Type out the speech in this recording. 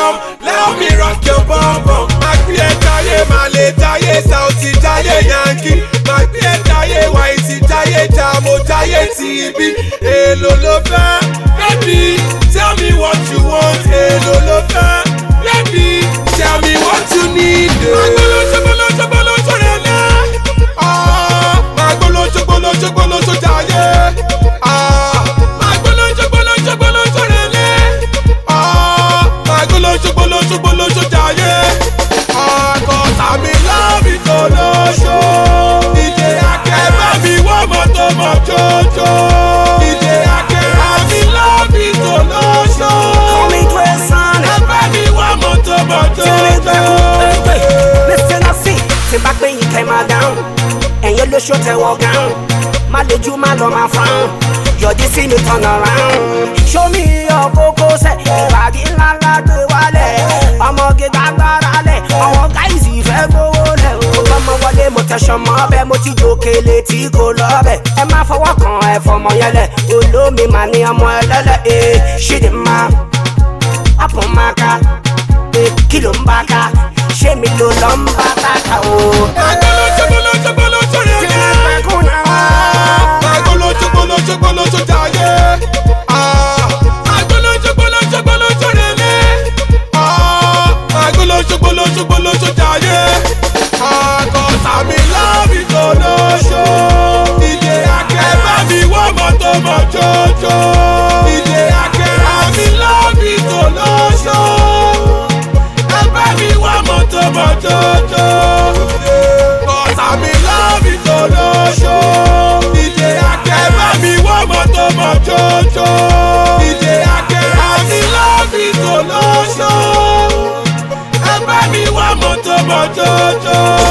bum. Let me rock your bum bum. My create jaye, Male jaye, Sauti jaye, Yankee. My create jaye, Whitey jaye, Jamo jaye, TB. Hello lover, baby, tell me what you want. Hello lover, baby, tell me what you need. Magbolo chorele. Magbolo jaye. Magbolo chorele. Magbolo jaye. Cause I'm in love with Olosho. DJ Akeba mi wo moto mojojo. DJ Akeba I'm in love with Olosho. Call me to a son. Akeba mi wo moto mojojo. Listen, I see. Sit back when you came down. And you look te walk down. My leju, my love, my frown. You're just see me turn around. Show me your coco set. Baggy la la de wale. I'm a get bagarale. Our guys, if ever come on, wale motasha mabe. Moti joke leti go love. And my for walk on for my yele. Olo me money, I'm well. She the man. Upon my car. Kilombaka. She me lo lombaka. Magbolo jaye. Magbolo chorele. Magbolo jaye. Cause I'm in love with Olosho. DJ Akeba mi wo moto mojojo. DJ Akeba I'm in love with Olosho. Akeba mi wo moto mojojo. Cause I'm in love with Olosho. DJ Akeba mi wo moto mojojo. DJ Akeba I'm in love with Olosho. Akeba mi wo moto mojojo.